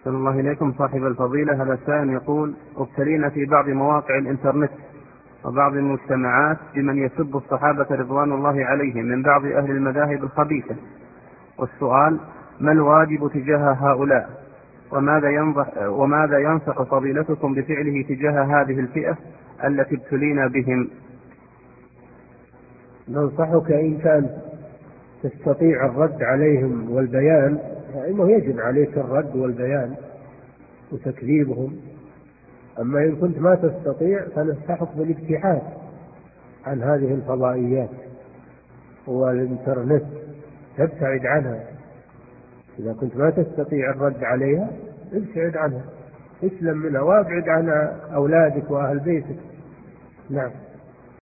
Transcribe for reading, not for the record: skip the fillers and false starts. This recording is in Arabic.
أحسن الله إليكم صاحب الفضيلة. هذا سائل يقول: ابتلينا في بعض مواقع الإنترنت وبعض المجتمعات بمن يسب الصحابة رضوان الله عليهم من بعض أهل المذاهب الخبيثة، والسؤال: ما الواجب تجاه هؤلاء؟ وماذا ينصح فضيلتكم بفعله تجاه هذه الفئة التي ابتلينا بهم؟ ننصحك إن كان تستطيع الرد عليهم والبيان، فإنه يجب عليك الرد والبيان وتكذيبهم. أما إن كنت ما تستطيع فننصحك بالابتعاد عن هذه الفضائيات والإنترنت، تبتعد عنها. إذا كنت ما تستطيع الرد عليها ابتعد عنها، اسلم منها وابعد عن أولادك وأهل بيتك. نعم.